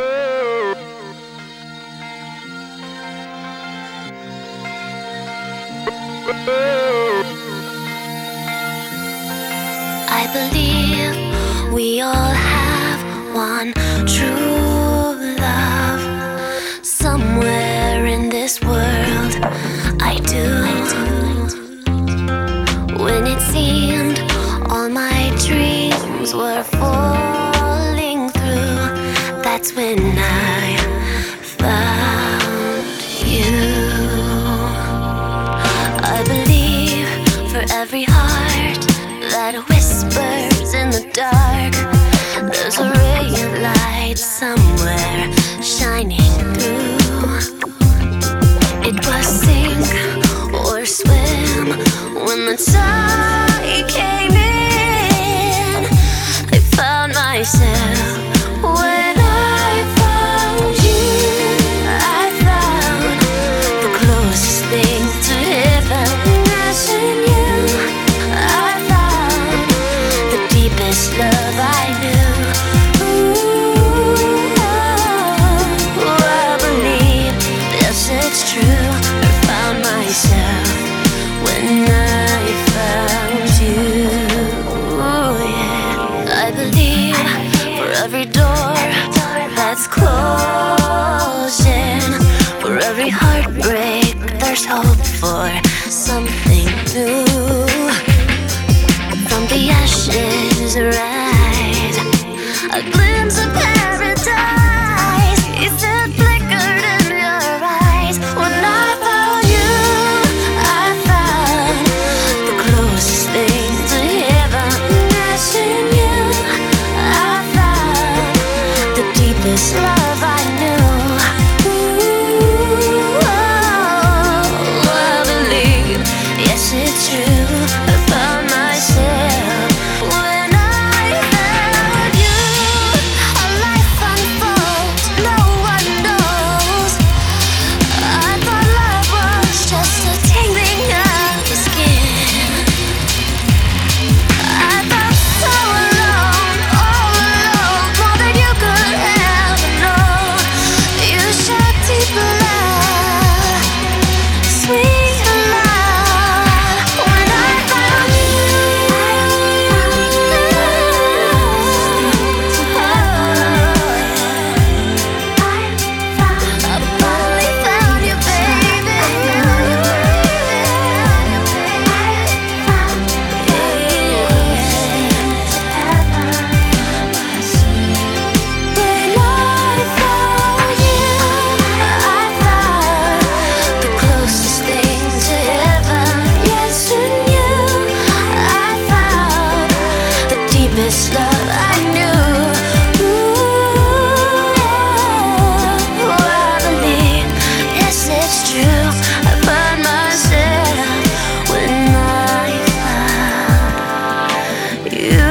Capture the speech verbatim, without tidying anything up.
I believe we all have one true love somewhere in this world. I do. When it seemed all my dreams were falling through, that's when I found you. I believe for every heart that whispers in the dark, there's a ray of light somewhere shining through. It was sink or swim when the tide came in. I found myself when I found you. I found the closest thing to heaven, that's in you. I found the deepest love I knew. Ooh, I believe, yes, it's true. I found myself when I found you. Yeah, I believe for every door that's closing, for every heartbreak, there's hope for something new. From the ashes rise a glimpse of paradise. It still flickered in your eyes when I found you. I found the closest thing to heaven, that's in you. I found the deepest love I knew. Ooh, I believe, yes, it's true. I found myself when I found you. A life unfolds, no one knows. I thought love was just a tingling of the skin. I felt so alone, all alone, more than you could ever know. You shed deep love, sweet love, when I found you. I finally found you, baby. When I found you, I found the closest thing to heaven, yes, in you. I found the deepest love I knew. Ooh, I believe, yes, it's true. I found myself when I found you.